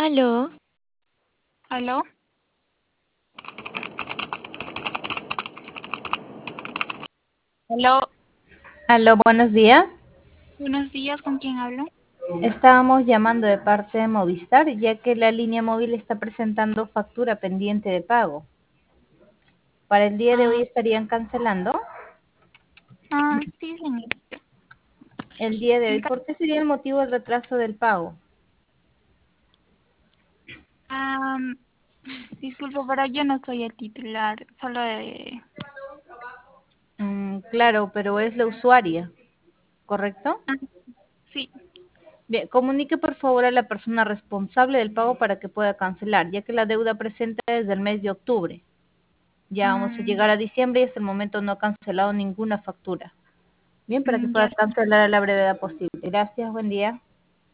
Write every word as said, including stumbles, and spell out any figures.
Aló, ¿Aló? ¿Aló? Aló, buenos días. Buenos días, ¿con quién hablo? Estábamos llamando de parte de Movistar, ya que la línea móvil está presentando factura pendiente de pago. Para el día de hoy Ah, estarían cancelando. ah, sí, señorita. El día de En hoy, ca- ¿por qué sería el motivo del retraso del pago? ah, disculpe, pero yo no soy el titular, solo de... Mm, claro, pero es la usuaria, ¿correcto? Ah, sí. Bien, comunique por favor a la persona responsable del pago para que pueda cancelar, ya que la deuda presenta desde el mes de octubre. Ya vamos a Mm, llegar a diciembre y hasta el momento no ha cancelado ninguna factura. Bien, para que mm, pueda ya, cancelar a la brevedad posible. Gracias, buen día.